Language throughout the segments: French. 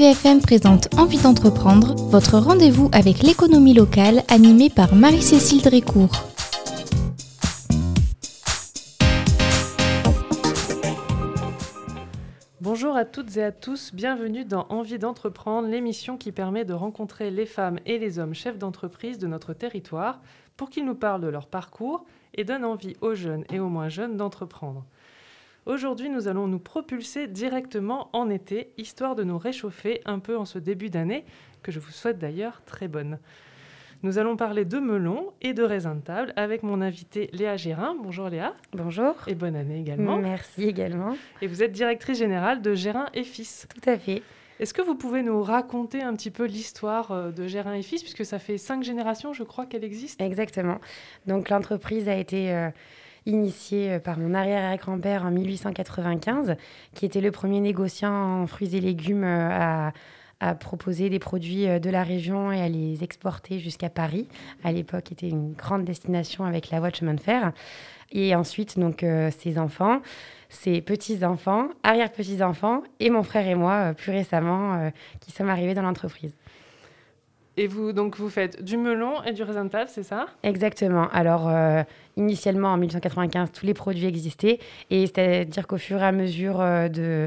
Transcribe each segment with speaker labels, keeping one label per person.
Speaker 1: RVFM présente Envie d'entreprendre, votre rendez-vous avec l'économie locale animé par Marie-Cécile Drécourt.
Speaker 2: Bonjour à toutes et à tous, bienvenue dans Envie d'entreprendre, l'émission qui permet de rencontrer les femmes et les hommes chefs d'entreprise de notre territoire pour qu'ils nous parlent de leur parcours et donnent envie aux jeunes et aux moins jeunes d'entreprendre. Aujourd'hui, nous allons nous propulser directement en été, histoire de nous réchauffer un peu en ce début d'année, que je vous souhaite d'ailleurs très bonne. Nous allons parler de melons et de raisins de table avec mon invitée Léa Gérin. Bonjour Léa.
Speaker 3: Bonjour.
Speaker 2: Et bonne année également.
Speaker 3: Merci également.
Speaker 2: Et vous êtes directrice générale de Gérin et Fils.
Speaker 3: Tout à fait.
Speaker 2: Est-ce que vous pouvez nous raconter un petit peu l'histoire de Gérin et Fils, puisque ça fait 5 générations, je crois, qu'elle existe?
Speaker 3: Exactement. Donc l'entreprise a été initiée par mon arrière-grand-père en 1895, qui était le premier négociant en fruits et légumes à proposer des produits de la région et à les exporter jusqu'à Paris. À l'époque, c'était une grande destination avec la voie de chemin de fer. Et ensuite, donc, ses enfants, ses petits-enfants, arrière-petits-enfants, et mon frère et moi, plus récemment, qui sommes arrivés dans l'entreprise.
Speaker 2: Et vous, donc, vous faites du melon et du raisin de table, c'est ça?
Speaker 3: Exactement. Alors, initialement, en 1895, tous les produits existaient. Et c'est-à-dire qu'au fur et à mesure de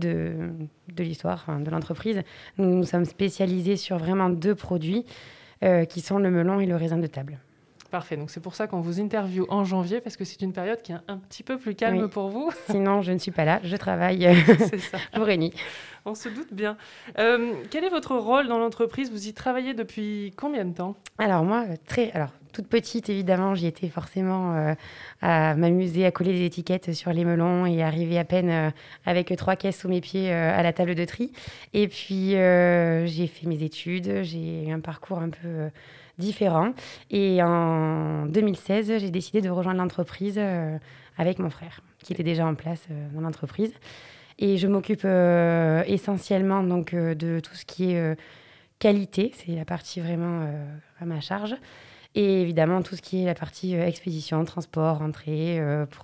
Speaker 3: l'histoire, de l'entreprise, nous nous sommes spécialisés sur vraiment 2 produits qui sont le melon et le raisin de table.
Speaker 2: Parfait, donc c'est pour ça qu'on vous interviewe en janvier, parce que c'est une période qui est un petit peu plus calme pour vous.
Speaker 3: Sinon, je ne suis pas là, je travaille
Speaker 2: c'est ça.
Speaker 3: jour et nuit.
Speaker 2: On se doute bien. Quel est votre rôle dans l'entreprise? Vous y travaillez depuis combien de temps?
Speaker 3: Alors moi, toute petite, évidemment, j'y étais forcément à m'amuser à coller des étiquettes sur les melons et arriver à peine avec 3 caisses sous mes pieds à la table de tri. Et puis, j'ai fait mes études, j'ai eu un parcours un peu différent. Et en 2016, j'ai décidé de rejoindre l'entreprise avec mon frère, qui était déjà en place dans l'entreprise. Et je m'occupe essentiellement donc, de tout ce qui est qualité, c'est la partie vraiment à ma charge. Et évidemment, tout ce qui est la partie expédition, transport, entrée,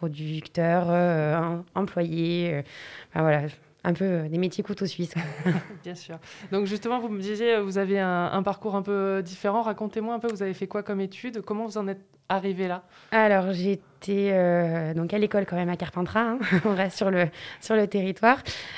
Speaker 3: producteur, employé, voilà, un peu des métiers couteau suisse.
Speaker 2: Bien sûr. Donc justement, vous me disiez, vous avez un parcours un peu différent. Racontez-moi un peu, vous avez fait quoi comme études? Comment vous en êtes arrivé là?
Speaker 3: Alors, j'étais donc à l'école quand même à Carpentras, hein. On reste sur le territoire.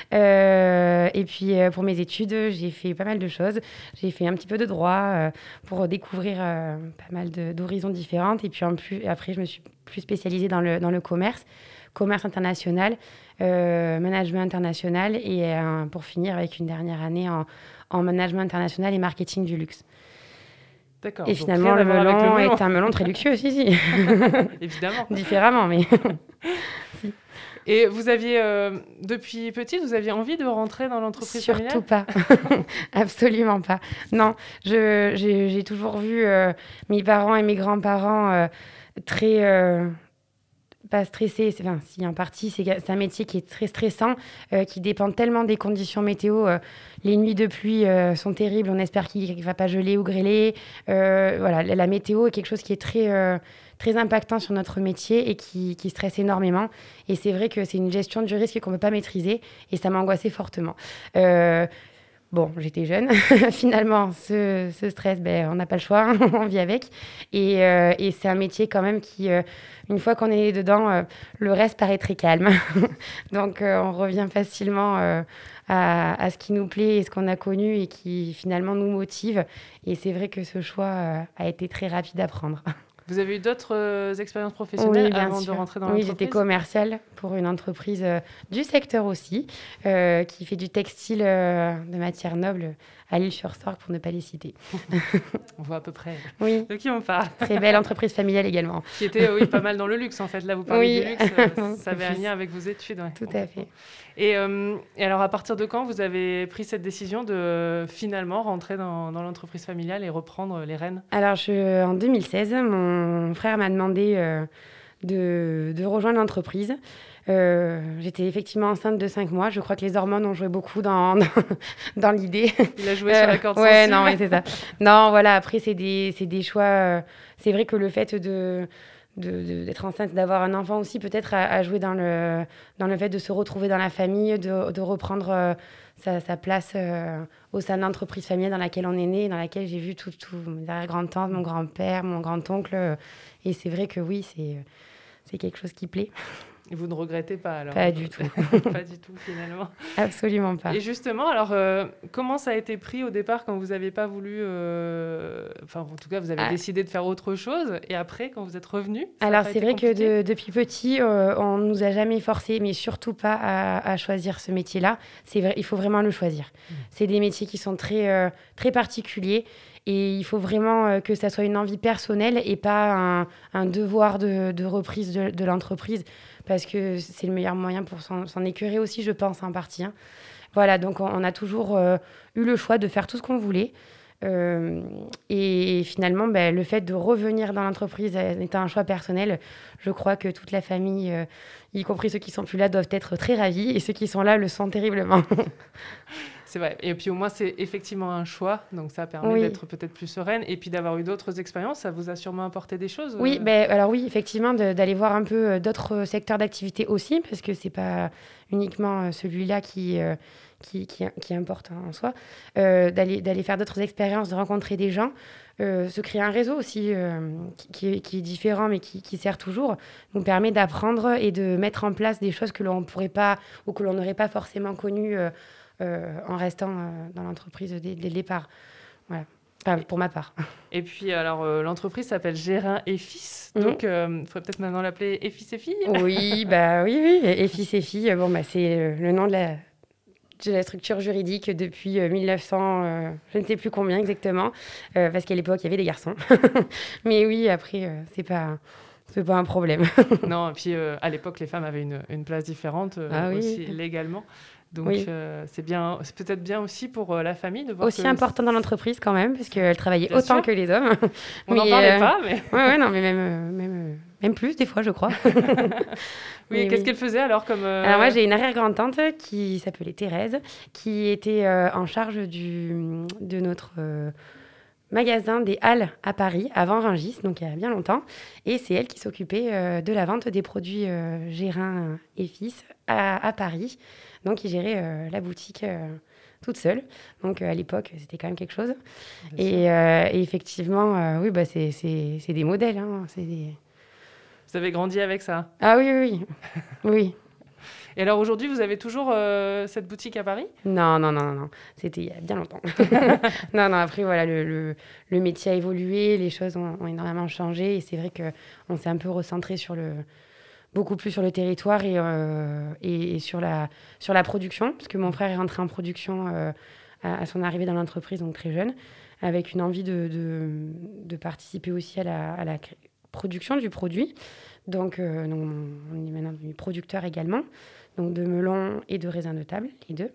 Speaker 3: Et puis, pour mes études, j'ai fait pas mal de choses. J'ai fait un petit peu de droit pour découvrir pas mal d'horizons différentes. Et puis, après, je me suis plus spécialisée dans le commerce international, management international et pour finir avec une dernière année en management international et marketing du luxe.
Speaker 2: D'accord.
Speaker 3: Et finalement, le melon est un melon très luxueux, si.
Speaker 2: Évidemment.
Speaker 3: Différemment, mais...
Speaker 2: si. Et vous aviez, depuis petite, vous aviez envie de rentrer dans l'entreprise familiale?
Speaker 3: Surtout pas. Absolument pas. Non, j'ai toujours vu mes parents et mes grands-parents très... pas stressé, si en partie, c'est un métier qui est très stressant, qui dépend tellement des conditions météo. Les nuits de pluie sont terribles, on espère qu'il ne va pas geler ou grêler. Voilà, la météo est quelque chose qui est très impactant sur notre métier et qui stresse énormément. Et c'est vrai que c'est une gestion du risque qu'on ne peut pas maîtriser et ça m'angoissait fortement. Bon, j'étais jeune. Finalement, ce stress, on n'a pas le choix, on vit avec. Et c'est un métier quand même qui, une fois qu'on est dedans, le reste paraît très calme. Donc, on revient facilement à ce qui nous plaît et ce qu'on a connu et qui finalement nous motive. Et c'est vrai que ce choix a été très rapide à prendre.
Speaker 2: Vous avez eu d'autres expériences professionnelles avant de rentrer dans l'entreprise? Oui,
Speaker 3: j'étais commerciale pour une entreprise du secteur aussi, qui fait du textile de matières nobles à l'Île-sur-Sorgue, pour ne pas les citer.
Speaker 2: On voit à peu près
Speaker 3: de
Speaker 2: qui on parle.
Speaker 3: Très belle entreprise familiale également.
Speaker 2: Qui était pas mal dans le luxe en fait. Là, vous parlez du luxe, ça avait un lien avec vos études. Ouais,
Speaker 3: tout à fait.
Speaker 2: Et alors, à partir de quand vous avez pris cette décision de finalement rentrer dans l'entreprise familiale et reprendre les rênes?
Speaker 3: Alors, en 2016, mon frère m'a demandé de rejoindre l'entreprise. J'étais effectivement enceinte de 5 mois. Je crois que les hormones ont joué beaucoup dans l'idée.
Speaker 2: Il a joué sur la corde
Speaker 3: sensible.
Speaker 2: Ouais,
Speaker 3: non, c'est ça. Non, voilà, après, c'est des choix. C'est vrai que le fait d'être enceinte, d'avoir un enfant aussi, peut-être à jouer dans le fait de se retrouver dans la famille, de reprendre sa place au sein de l'entreprise familiale dans laquelle on est né, dans laquelle j'ai vu tout mes arrière-grand-tantes, mon grand-père, mon grand-oncle. Et c'est vrai que oui, c'est quelque chose qui plaît.
Speaker 2: Et vous ne regrettez pas alors?
Speaker 3: Pas du tout.
Speaker 2: Pas du tout finalement.
Speaker 3: Absolument pas.
Speaker 2: Et justement, alors comment ça a été pris au départ quand vous n'avez pas voulu... Enfin, en tout cas, vous avez décidé de faire autre chose. Et après, quand vous êtes revenu,
Speaker 3: alors c'est vrai que depuis petit, on ne nous a jamais forcé, mais surtout pas à choisir ce métier-là. C'est vrai, il faut vraiment le choisir. C'est des métiers qui sont très, très particuliers. Et il faut vraiment que ça soit une envie personnelle et pas un devoir de reprise de l'entreprise, parce que c'est le meilleur moyen pour s'en écœurer aussi, je pense, en partie. Hein. Voilà, donc on a toujours eu le choix de faire tout ce qu'on voulait. Et finalement, le fait de revenir dans l'entreprise étant un choix personnel, je crois que toute la famille, y compris ceux qui sont plus là, doivent être très ravis. Et ceux qui sont là le sont terriblement.
Speaker 2: C'est vrai. Et puis au moins, c'est effectivement un choix. Donc ça permet d'être peut-être plus sereine. Et puis d'avoir eu d'autres expériences, ça vous a sûrement apporté des choses.
Speaker 3: Oui, alors oui, effectivement, d'aller voir un peu d'autres secteurs d'activité aussi, parce que c'est pas uniquement celui-là qui importe en soi. D'aller faire d'autres expériences, de rencontrer des gens, se créer un réseau aussi qui est différent, mais qui sert toujours, nous permet d'apprendre et de mettre en place des choses que l'on pourrait pas ou que l'on n'aurait pas forcément connues en restant dans l'entreprise dès le départ. Voilà. Enfin, pour ma part.
Speaker 2: Et puis, alors, l'entreprise s'appelle Gérin et Fils. Donc, il faudrait peut-être maintenant l'appeler Et Fils et Filles.
Speaker 3: Oui, oui. Et Fils et Filles, c'est le nom de la structure juridique depuis 1900, je ne sais plus combien exactement, parce qu'à l'époque, il y avait des garçons. Mais oui, après, c'est pas un problème.
Speaker 2: Non, et puis à l'époque, les femmes avaient une place différente aussi légalement. Donc, c'est peut-être bien aussi pour la famille de voir
Speaker 3: aussi important dans l'entreprise quand même, parce qu'elle travaillait autant que les hommes.
Speaker 2: On n'en parlait pas, mais...
Speaker 3: non, mais même plus, des fois, je crois.
Speaker 2: Oui, qu'est-ce qu'elle faisait alors comme...
Speaker 3: Alors moi, j'ai une arrière-grand-tante qui s'appelait Thérèse, qui était en charge de notre... magasin des Halles à Paris, avant Rungis, donc il y a bien longtemps. Et c'est elle qui s'occupait de la vente des produits Gérin et Fils à Paris. Donc, il gérait la boutique toute seule. Donc, à l'époque, c'était quand même quelque chose. Et effectivement, oui, c'est des modèles. Hein,
Speaker 2: Vous avez grandi avec ça?
Speaker 3: Ah oui. Oui.
Speaker 2: Et alors aujourd'hui, vous avez toujours cette boutique à Paris?
Speaker 3: Non. C'était il y a bien longtemps. Non, après, voilà, le métier a évolué, les choses ont énormément changé. Et c'est vrai qu'on s'est un peu recentré beaucoup plus sur le territoire et sur la production, parce que mon frère est rentré en production à son arrivée dans l'entreprise, donc très jeune, avec une envie de participer aussi à la production du produit. Donc, on est maintenant devenu producteur également, donc de melons et de raisins de table, les deux.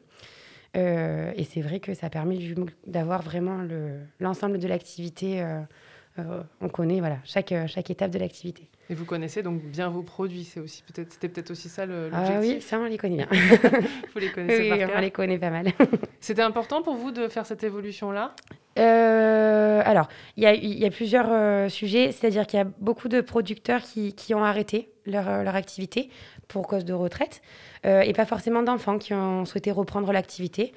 Speaker 3: Et c'est vrai que ça permet d'avoir vraiment l'ensemble de l'activité. On connaît chaque étape de l'activité.
Speaker 2: Et vous connaissez donc bien vos produits, c'était peut-être aussi ça l'objectif.
Speaker 3: Ah oui, ça on les connaît bien.
Speaker 2: Vous les connaissez par cœur.
Speaker 3: On les connaît pas mal.
Speaker 2: C'était important pour vous de faire cette évolution-là?
Speaker 3: Alors, il y a plusieurs sujets, c'est-à-dire qu'il y a beaucoup de producteurs qui ont arrêté leur activité pour cause de retraite, et pas forcément d'enfants qui ont souhaité reprendre l'activité.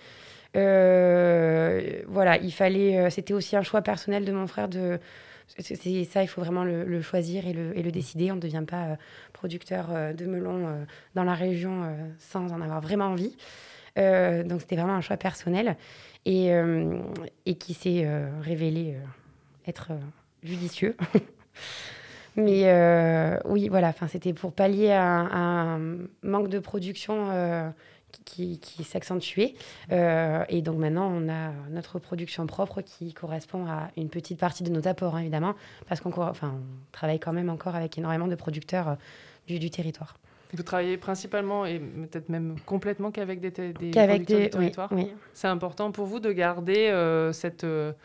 Speaker 3: Voilà, c'était aussi un choix personnel de mon frère c'est ça, il faut vraiment le choisir et le décider. On ne devient pas producteur de melons dans la région sans en avoir vraiment envie. Donc c'était vraiment un choix personnel et qui s'est révélé être judicieux. Mais oui, voilà, c'était pour pallier à un manque de production qui s'accentuait. Et donc maintenant, on a notre production propre qui correspond à une petite partie de nos apports, hein, évidemment, parce qu'on travaille quand même encore avec énormément de producteurs du territoire.
Speaker 2: Vous travaillez principalement et peut-être même complètement qu'avec des producteurs du territoire.
Speaker 3: Oui.
Speaker 2: C'est important pour vous de garder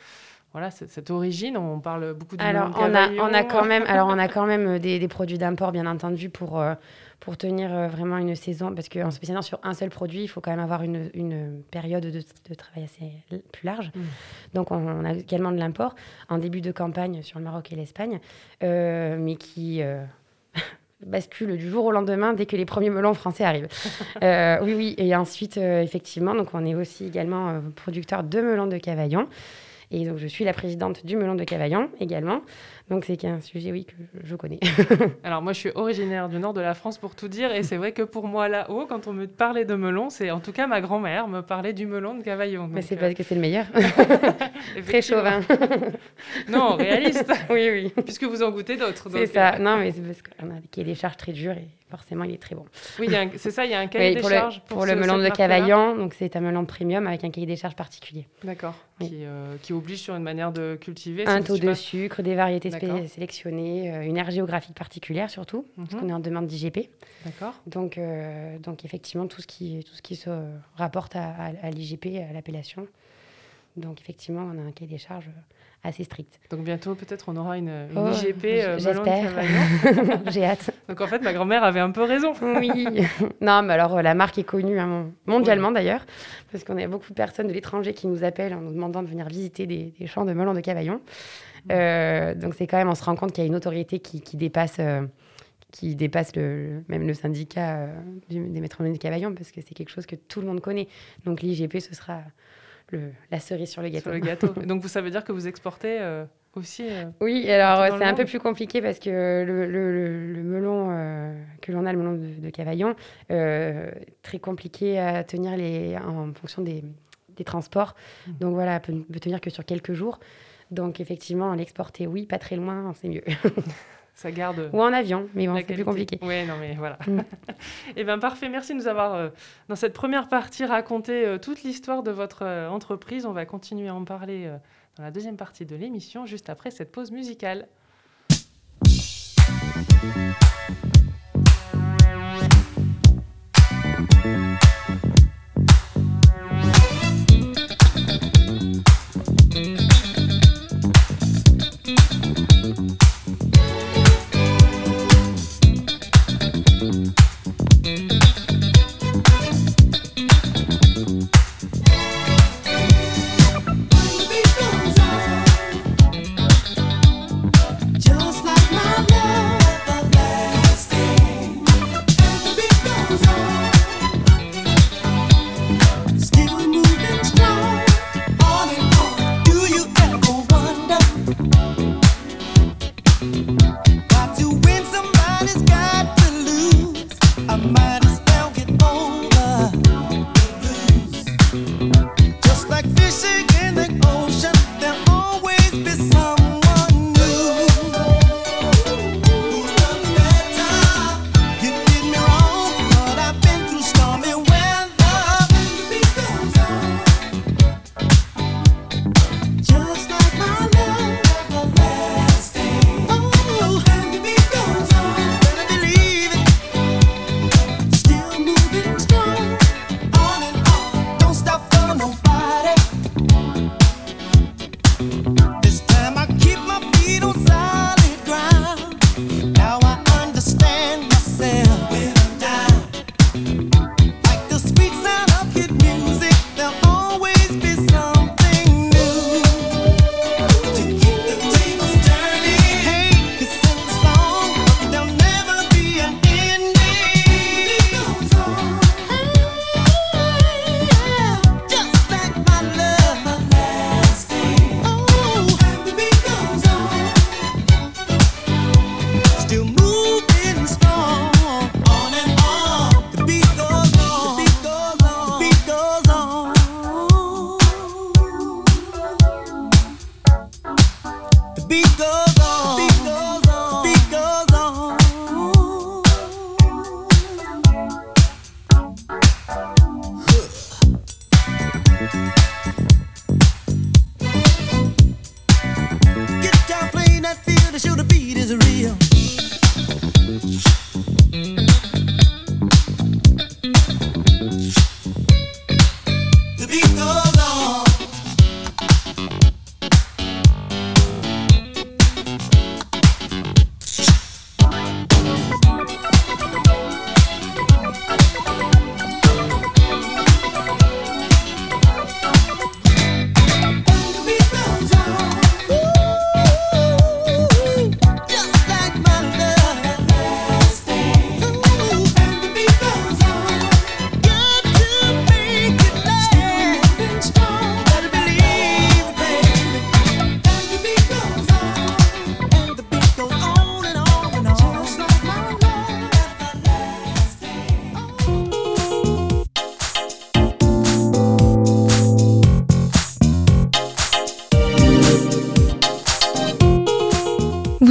Speaker 2: voilà, cette origine. On parle beaucoup du
Speaker 3: Alors,
Speaker 2: melon de Cavaillon.
Speaker 3: on a quand même des produits d'import, bien entendu, pour tenir vraiment une saison. Parce qu'en spécialement sur un seul produit, il faut quand même avoir une période de travail assez plus large. Donc, on a également de l'import en début de campagne sur le Maroc et l'Espagne, mais qui... bascule du jour au lendemain dès que les premiers melons français arrivent. Oui. Et ensuite, effectivement, donc on est aussi également producteur de melons de Cavaillon. Et donc, je suis la présidente du melon de Cavaillon également. Donc, c'est un sujet, oui, que je connais.
Speaker 2: Alors, moi, je suis originaire du nord de la France, pour tout dire. Et c'est vrai que pour moi, là-haut, quand on me parlait de melon, c'est en tout cas ma grand-mère me parlait du melon de Cavaillon.
Speaker 3: Mais c'est parce que c'est le meilleur. Très
Speaker 2: Effectivement.
Speaker 3: chauvin.
Speaker 2: Non, réaliste.
Speaker 3: Oui.
Speaker 2: Puisque vous en goûtez d'autres.
Speaker 3: C'est ça. Non, mais c'est parce qu'on a un cahier des charges très dur et forcément, il est très bon.
Speaker 2: Oui, c'est ça, il y a un cahier des charges
Speaker 3: pour le melon de Cavaillon. Donc, c'est un melon premium avec un cahier des charges particulier.
Speaker 2: D'accord.
Speaker 3: Oui.
Speaker 2: Qui oblige sur une manière de cultiver.
Speaker 3: Un taux de sucre, des variétés sélectionnées, une aire géographique particulière surtout, parce qu'on est en demande d'IGP.
Speaker 2: D'accord.
Speaker 3: Donc effectivement, tout ce qui se rapporte à l'IGP, à l'appellation. Donc effectivement, on a un cahier des charges assez strict.
Speaker 2: Donc bientôt, peut-être, on aura une IGP melon de
Speaker 3: Cavaillon. J'ai hâte.
Speaker 2: Donc en fait, ma grand-mère avait un peu raison.
Speaker 3: Oui. Non, mais alors la marque est connue mondialement d'ailleurs, parce qu'on a beaucoup de personnes de l'étranger qui nous appellent en nous demandant de venir visiter des champs de melon de Cavaillon. Donc c'est quand même, on se rend compte qu'il y a une autorité qui dépasse même le syndicat des maîtres melons de Cavaillon, parce que c'est quelque chose que tout le monde connaît. Donc l'IGP, ce sera la cerise sur le gâteau.
Speaker 2: Et donc ça veut dire que vous exportez aussi
Speaker 3: Oui, alors c'est un peu plus compliqué parce que le melon que l'on a, le melon de Cavaillon, très compliqué à tenir en fonction des transports. Donc voilà, peut tenir que sur quelques jours. Donc effectivement, l'exporter, oui, pas très loin, c'est mieux.
Speaker 2: Ça garde.
Speaker 3: Ou en avion, mais bon, c'est plus compliqué.
Speaker 2: Oui, non, mais voilà. Eh bien, parfait. Merci de nous avoir, dans cette première partie, raconté toute l'histoire de votre entreprise. On va continuer à en parler dans la deuxième partie de l'émission, juste après cette pause musicale.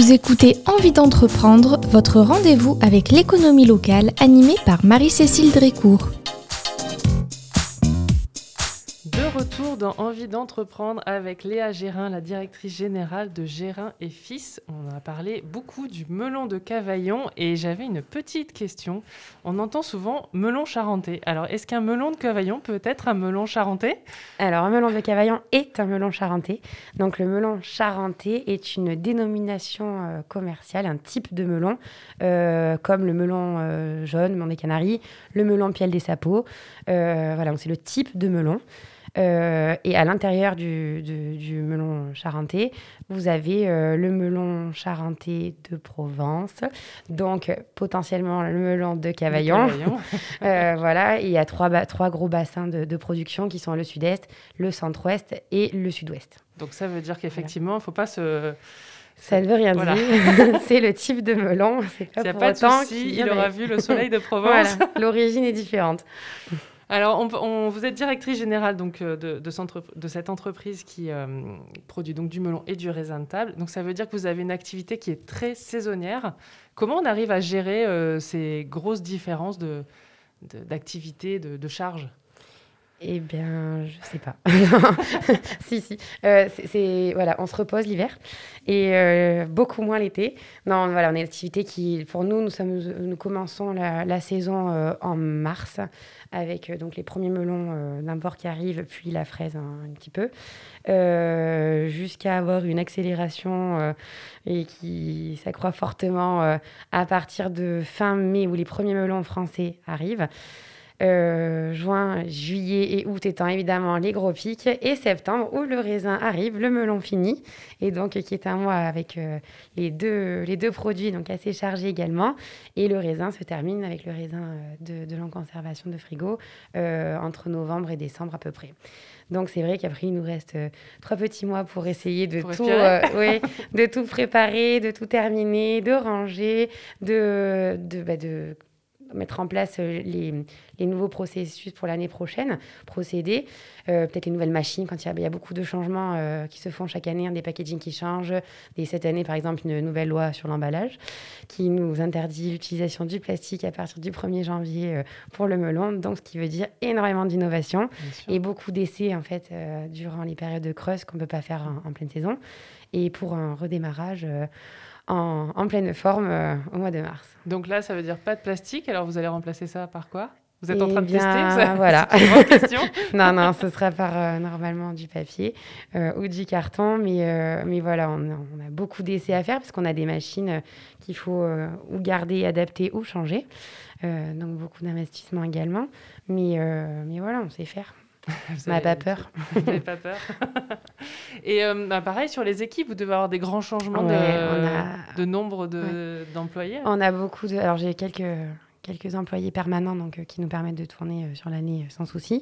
Speaker 1: Vous écoutez Envie d'entreprendre, votre rendez-vous avec l'économie locale animé par Marie-Cécile Drécourt.
Speaker 2: De retour dans Envie d'entreprendre avec Léa Gérin, la directrice générale de Gérin et Fils. On a parlé beaucoup du melon de Cavaillon et j'avais une petite question. On entend souvent melon charentais. Alors, est-ce qu'un melon de Cavaillon peut être un melon charentais ?
Speaker 3: Alors, un melon de Cavaillon est un melon charentais. Donc, le melon charentais est une dénomination commerciale, un type de melon, comme le melon jaune, melon des Canaries, le melon piel des Sapots. Voilà, donc c'est le type de melon. Et à l'intérieur du melon charentais, vous avez le melon charentais de Provence, donc potentiellement le melon de Cavaillon. Voilà, et il y a trois gros bassins de production qui sont le sud-est, le centre-ouest et le sud-ouest.
Speaker 2: Donc ça veut dire qu'effectivement, il ne faut pas se...
Speaker 3: Ça ne veut rien dire. C'est le type de melon. C'est pas
Speaker 2: S'il n'y a
Speaker 3: pour
Speaker 2: pas de
Speaker 3: autant
Speaker 2: souci, il aura vu le soleil de Provence.
Speaker 3: Voilà, l'origine est différente.
Speaker 2: Alors, vous êtes directrice générale donc, de cette entreprise qui produit donc, du melon et du raisin de table. Donc, ça veut dire que vous avez une activité qui est très saisonnière. Comment on arrive à gérer ces grosses différences d'activité, de charges ?
Speaker 3: Eh bien, je sais pas. Si. Voilà, on se repose l'hiver et beaucoup moins l'été. Non, voilà, on est une activité qui, pour nous, nous commençons la saison en mars avec donc les premiers melons d'import qui arrivent, puis la fraise un petit peu, jusqu'à avoir une accélération et qui s'accroît fortement à partir de fin mai où les premiers melons français arrivent. Juin, juillet et août étant évidemment les gros pics, et septembre où le raisin arrive, le melon fini, et donc qui est un mois avec les deux produits donc assez chargés également, et le raisin se termine avec le raisin de longue conservation de frigo entre novembre et décembre à peu près. Donc c'est vrai qu'après il nous reste 3 petits mois pour essayer de tout préparer, de tout terminer, de ranger, de mettre en place les nouveaux processus pour l'année prochaine, procéder, peut-être les nouvelles machines, quand il y a beaucoup de changements qui se font chaque année, des packaging qui changent. Et cette année, par exemple, une nouvelle loi sur l'emballage qui nous interdit l'utilisation du plastique à partir du 1er janvier pour le melon, donc ce qui veut dire énormément d'innovation et beaucoup d'essais en fait, durant les périodes de creuse qu'on ne peut pas faire en pleine saison. Et pour un redémarrage en pleine forme au mois de mars.
Speaker 2: Donc là, ça veut dire pas de plastique. Alors, vous allez remplacer ça par quoi ? Vous êtes en train de tester
Speaker 3: Voilà.
Speaker 2: C'est une grande question.
Speaker 3: Non, ce sera par normalement du papier ou du carton. Mais voilà, on a beaucoup d'essais à faire parce qu'on a des machines qu'il faut ou garder, adapter ou changer. Donc, beaucoup d'investissements également. Mais voilà, on sait faire. On n'a pas peur.
Speaker 2: Vous n'avez pas peur. Et pareil, sur les équipes, vous devez avoir des grands changements de nombre d'employés.
Speaker 3: On a beaucoup de... Alors, j'ai quelques employés permanents donc, qui nous permettent de tourner sur l'année sans souci.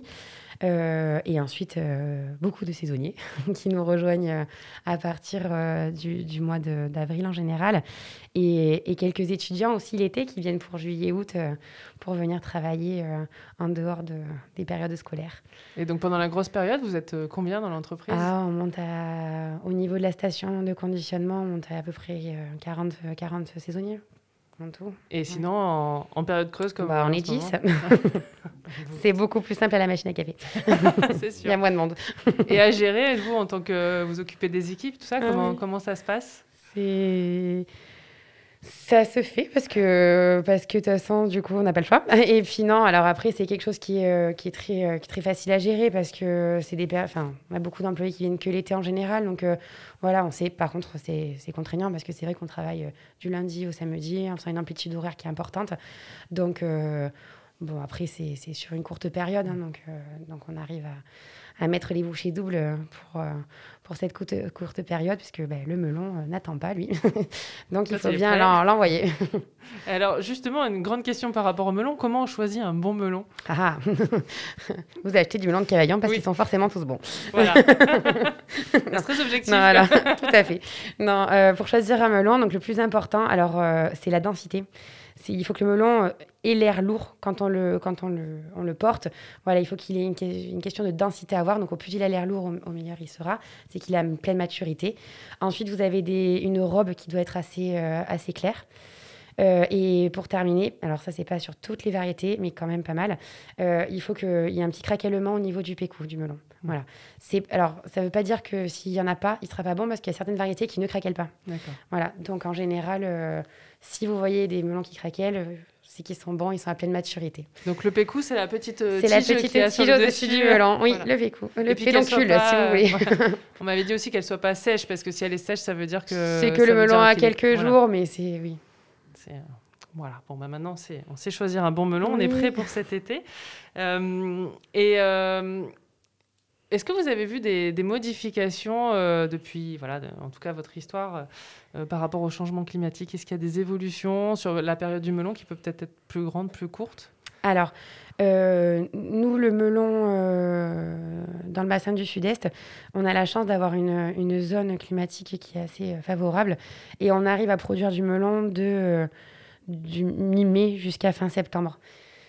Speaker 3: Et ensuite, beaucoup de saisonniers qui nous rejoignent à partir du mois d'avril en général. Et quelques étudiants aussi l'été qui viennent pour juillet-août pour venir travailler en dehors des périodes scolaires.
Speaker 2: Et donc, pendant la grosse période, vous êtes combien dans l'entreprise ?
Speaker 3: On monte au niveau de la station de conditionnement, on monte à peu près 40 saisonniers. En tout.
Speaker 2: Et sinon, en période creuse comme
Speaker 3: on est 10. C'est beaucoup plus simple à la machine à café.
Speaker 2: C'est sûr.
Speaker 3: Il y a moins de monde.
Speaker 2: Et à gérer, vous, en tant que vous occupez des équipes, tout ça, comment ça se passe ?
Speaker 3: Ça se fait parce que de toute façon, du coup, on n'a pas le choix. Et puis non, alors après, c'est quelque chose qui est très facile à gérer parce que on a beaucoup d'employés qui viennent que l'été en général. Donc voilà, on sait, par contre, c'est contraignant parce que c'est vrai qu'on travaille du lundi au samedi en faisant une amplitude horaire qui est importante. Donc après, c'est sur une courte période. Donc on arrive à mettre les bouchées doubles pour cette courte période, puisque le melon n'attend pas, lui. Donc, il faut bien l'envoyer.
Speaker 2: Alors, justement, une grande question par rapport au melon. Comment on choisit un bon melon ?
Speaker 3: Vous achetez du melon de Cavaillon parce qu'ils sont forcément tous bons.
Speaker 2: Voilà. C'est très objectif.
Speaker 3: Non, voilà, tout à fait. Non, pour choisir un melon, donc le plus important, alors, c'est la densité. il faut que le melon ait l'air lourd quand on le porte. Voilà, il faut qu'il ait une question de densité à avoir. Donc, au plus il a l'air lourd, au meilleur il sera. C'est qu'il a une pleine maturité. Ensuite, vous avez une robe qui doit être assez claire. Et pour terminer, alors ça, c'est pas sur toutes les variétés, mais quand même pas mal, il faut qu'il y ait un petit craquellement au niveau du pécou, du melon. Voilà. Alors, ça veut pas dire que s'il y en a pas, il sera pas bon parce qu'il y a certaines variétés qui ne craquellent pas.
Speaker 2: D'accord.
Speaker 3: Voilà. Donc, en général, si vous voyez des melons qui craquellent, c'est qu'ils sont bons, ils sont à pleine maturité.
Speaker 2: Donc, le pécou, c'est la petite
Speaker 3: c'est la petite tige au-dessus du melon. Oui, voilà. Le pécou. Le pédoncule, si vous voulez.
Speaker 2: Voilà. On m'avait dit aussi qu'elle soit pas sèche parce que si elle est sèche, ça veut dire que...
Speaker 3: C'est que le melon a quelques jours, mais c'est... Oui.
Speaker 2: Voilà, bon, bah maintenant, on sait choisir un bon melon, on est prêt pour cet été. Est-ce que vous avez vu des modifications depuis, en tout cas, votre histoire par rapport au changement climatique? Est-ce qu'il y a des évolutions sur la période du melon qui peut peut-être être plus grande, plus courte?
Speaker 3: Alors, nous, le melon, dans le bassin du Sud-Est, on a la chance d'avoir une zone climatique qui est assez favorable et on arrive à produire du melon du mi-mai jusqu'à fin septembre.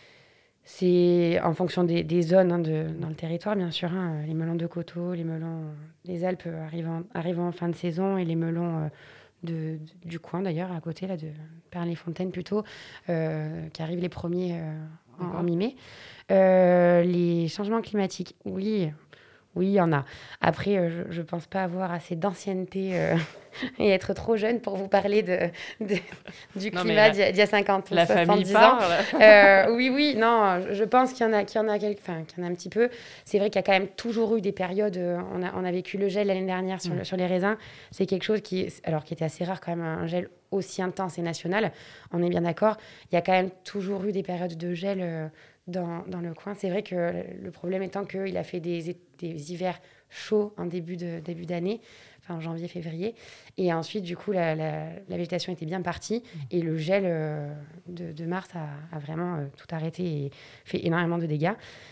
Speaker 3: C'est en fonction des zones dans le territoire, bien sûr. Les melons de coteaux, les melons des Alpes arrivent en fin de saison et les melons du coin, d'ailleurs, à côté, là, de Perles-les-Fontaines plutôt, qui arrivent les premiers en mi-mai. Les changements climatiques, oui, il y en a. Après, je ne pense pas avoir assez d'ancienneté et être trop jeune pour vous parler du climat d'il y a 50 ou 70 ans. Oui, non, je pense qu'il y en a un petit peu. C'est vrai qu'il y a quand même toujours eu des périodes. On a vécu le gel l'année dernière sur les raisins. C'est quelque chose qui était assez rare quand même, un gel aussi intense et national. On est bien d'accord. Il y a quand même toujours eu des périodes de gel dans le coin. C'est vrai que le problème étant qu'il a fait des hivers chauds en début d'année, en janvier, février. Et ensuite, du coup, la végétation était bien partie. Et le gel de mars a vraiment tout arrêté et fait énormément de dégâts.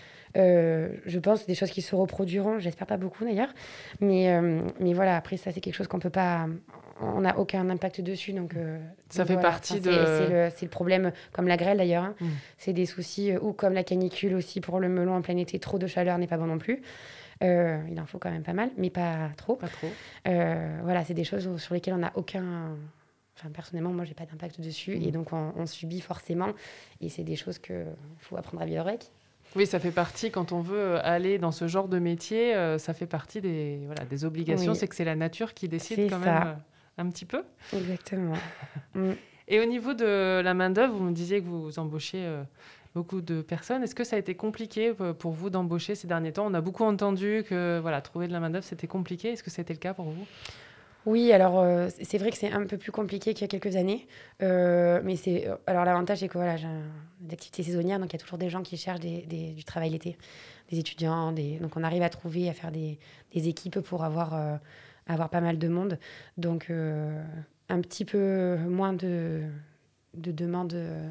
Speaker 3: Je pense que des choses qui se reproduiront, j'espère pas beaucoup d'ailleurs. Mais voilà, après, ça, c'est quelque chose qu'on peut pas... On n'a aucun impact dessus. Donc,
Speaker 2: ça fait partie de...
Speaker 3: C'est le problème, comme la grêle d'ailleurs. C'est des soucis, ou comme la canicule aussi pour le melon en plein été. Trop de chaleur n'est pas bon non plus. Il en faut quand même pas mal, mais pas trop. Voilà, c'est des choses sur lesquelles on n'a aucun... Enfin, personnellement, moi, j'ai pas d'impact dessus. Et donc, on subit forcément. Et c'est des choses qu'il faut apprendre à vivre avec.
Speaker 2: Oui, ça fait partie, quand on veut aller dans ce genre de métier, ça fait partie des obligations. Oui. C'est que c'est la nature qui décide même un petit peu.
Speaker 3: Exactement.
Speaker 2: Et au niveau de la main-d'œuvre, vous me disiez que vous embauchez beaucoup de personnes. Est-ce que ça a été compliqué pour vous d'embaucher ces derniers temps? On a beaucoup entendu que trouver de la main-d'œuvre, c'était compliqué. Est-ce que c'était le cas pour vous?
Speaker 3: Oui, alors c'est vrai que c'est un peu plus compliqué qu'il y a quelques années. Mais alors l'avantage, c'est que j'ai des activités saisonnières, donc il y a toujours des gens qui cherchent du travail l'été, des étudiants. Donc on arrive à trouver, à faire des équipes pour avoir pas mal de monde. Donc un petit peu moins de demandes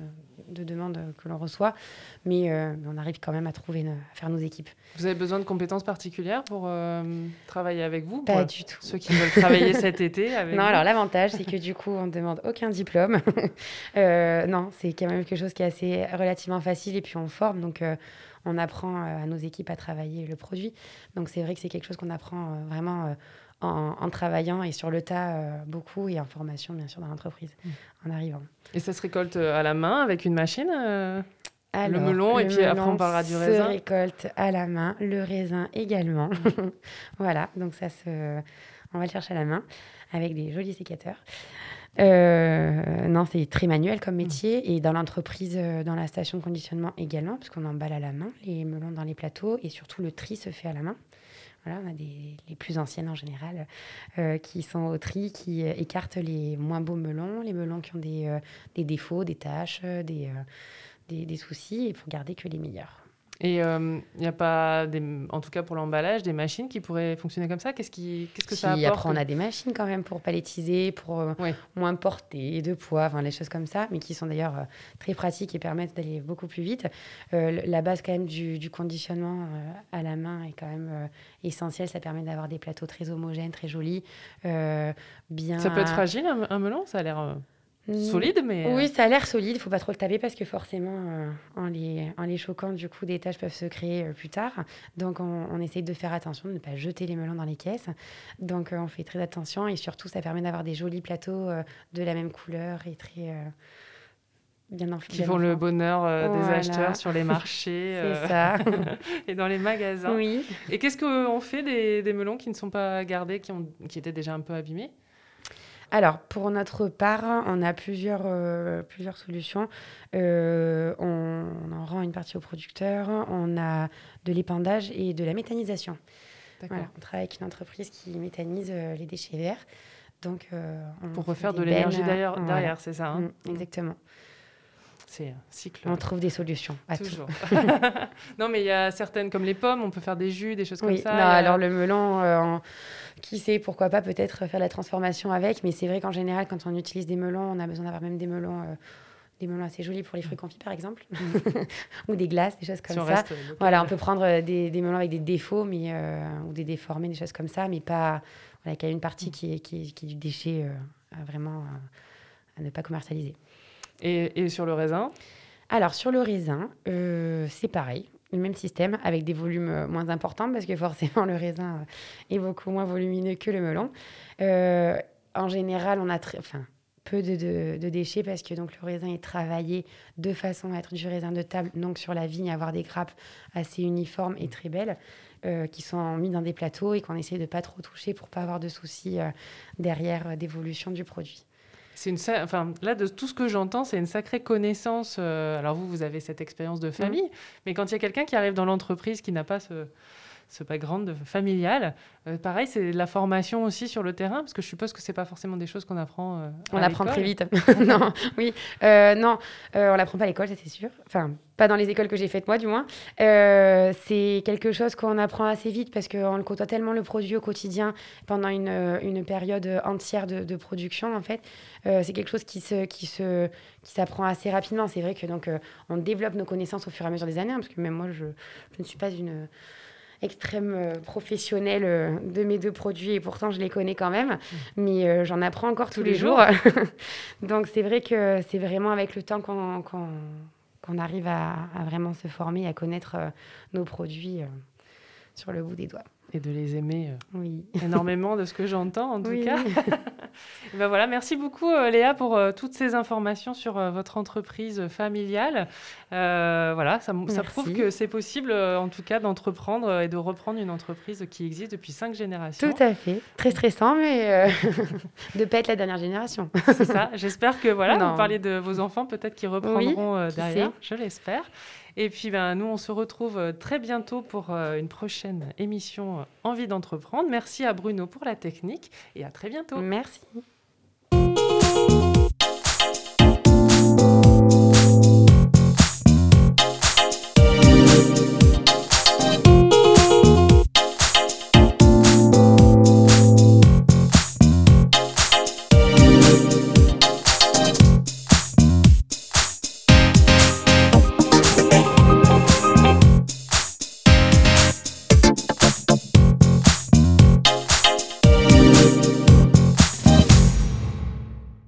Speaker 3: que l'on reçoit, mais on arrive quand même à faire nos équipes.
Speaker 2: Vous avez besoin de compétences particulières pour travailler avec vous?
Speaker 3: Pas du tout.
Speaker 2: Ceux qui veulent travailler cet été avec vous?
Speaker 3: Alors l'avantage, c'est que du coup, on ne demande aucun diplôme. Non, c'est quand même quelque chose qui est assez relativement facile et puis on forme, donc on apprend à nos équipes à travailler le produit. Donc c'est vrai que c'est quelque chose qu'on apprend vraiment en travaillant et sur le tas beaucoup et en formation, bien sûr, dans l'entreprise, en arrivant.
Speaker 2: Et ça se récolte à la main avec une machine
Speaker 3: Alors,
Speaker 2: le melon, et puis après on parlera du raisin.
Speaker 3: Se récolte à la main, le raisin également. Voilà, donc on va le chercher à la main avec des jolis sécateurs. Non, c'est très manuel comme métier, et dans l'entreprise, dans la station de conditionnement également, parce qu'on emballe à la main les melons dans les plateaux, et surtout le tri se fait à la main. Voilà, on a les plus anciennes en général qui sont au tri, qui écartent les moins beaux melons, les melons qui ont des défauts, des taches, des soucis, et pour garder que les meilleurs.
Speaker 2: Et il n'y a pas, en tout cas pour l'emballage, des machines qui pourraient fonctionner comme ça? Qu'est-ce que ça apporte?
Speaker 3: Après, on a des machines quand même pour palettiser, pour moins porter de poids, les choses comme ça, mais qui sont d'ailleurs très pratiques et permettent d'aller beaucoup plus vite. La base quand même du conditionnement à la main est quand même essentielle. Ça permet d'avoir des plateaux très homogènes, très jolis.
Speaker 2: Ça peut être fragile, un melon? Ça a l'air... solide, mais...
Speaker 3: Oui, ça a l'air solide. Il ne faut pas trop le taper parce que forcément, en les choquant, du coup, des taches peuvent se créer plus tard. Donc, on essaye de faire attention, de ne pas jeter les melons dans les caisses. Donc, on fait très attention. Et surtout, ça permet d'avoir des jolis plateaux de la même couleur et très bien enflés.
Speaker 2: Qui font le bonheur des acheteurs sur les marchés
Speaker 3: C'est ça.
Speaker 2: et dans les magasins.
Speaker 3: Oui.
Speaker 2: Et qu'est-ce qu'on fait des melons qui ne sont pas gardés, qui étaient déjà un peu abîmés ?
Speaker 3: Alors, pour notre part, on a plusieurs solutions. On en rend une partie aux producteurs. On a de l'épandage et de la méthanisation. Voilà, on travaille avec une entreprise qui méthanise les déchets verts. Donc,
Speaker 2: pour refaire de l'énergie derrière, voilà. C'est ça, hein ?
Speaker 3: Exactement.
Speaker 2: C'est un cycle.
Speaker 3: On trouve des solutions à
Speaker 2: toujours.
Speaker 3: Tout.
Speaker 2: Non, mais il y a certaines, comme les pommes, on peut faire des jus, des choses comme ça.
Speaker 3: Non, alors le melon, qui sait, pourquoi pas peut-être faire la transformation avec. Mais c'est vrai qu'en général, quand on utilise des melons, on a besoin d'avoir même des melons assez jolis pour les fruits confits, par exemple. Ou des glaces, des choses comme ça. Voilà, on peut prendre des melons avec des défauts ou des déformés, des choses comme ça, mais pas... Voilà, qu'il y a une partie qui est du déchet à ne pas commercialiser.
Speaker 2: Et sur le raisin ?
Speaker 3: Alors, sur le raisin, c'est pareil, le même système, avec des volumes moins importants, parce que forcément, le raisin est beaucoup moins volumineux que le melon. En général, on a peu de déchets, parce que donc, le raisin est travaillé de façon à être du raisin de table, donc sur la vigne, avoir des grappes assez uniformes et très belles, qui sont mis dans des plateaux et qu'on essaie de ne pas trop toucher pour ne pas avoir de soucis derrière d'évolution du produit.
Speaker 2: Là, de tout ce que j'entends, c'est une sacrée connaissance. Alors vous avez cette expérience de famille, mais quand il y a quelqu'un qui arrive dans l'entreprise qui n'a pas ce background familial, pareil, c'est de la formation aussi sur le terrain, parce que je suppose que c'est pas forcément des choses qu'on apprend
Speaker 3: on
Speaker 2: à
Speaker 3: apprend
Speaker 2: l'école.
Speaker 3: Très vite. Non, oui. On l'apprend pas à l'école, ça c'est sûr. Enfin, pas dans les écoles que j'ai faites moi, du moins. C'est quelque chose qu'on apprend assez vite parce qu'on le côtoie tellement le produit au quotidien pendant une période entière de production, en fait. C'est quelque chose qui s'apprend assez rapidement. C'est vrai que donc on développe nos connaissances au fur et à mesure des années, hein, parce que même moi, je ne suis pas une extrême professionnelle de mes deux produits et pourtant je les connais quand même, mais j'en apprends encore tous les jours. Donc c'est vrai que c'est vraiment avec le temps qu'on arrive à vraiment se former et à connaître nos produits sur le bout des doigts.
Speaker 2: Et de les aimer énormément, de ce que j'entends en tout cas. Et ben voilà, merci beaucoup Léa pour toutes ces informations sur votre entreprise familiale. Voilà, ça prouve que c'est possible en tout cas d'entreprendre et de reprendre une entreprise qui existe depuis 5 générations.
Speaker 3: Tout à fait, très stressant, mais de ne pas être la dernière génération.
Speaker 2: C'est ça, j'espère que vous parliez de vos enfants, peut-être qu'ils reprendront derrière, je l'espère. Et puis, nous, on se retrouve très bientôt pour une prochaine émission Envie d'entreprendre. Merci à Bruno pour la technique et à très bientôt.
Speaker 3: Merci.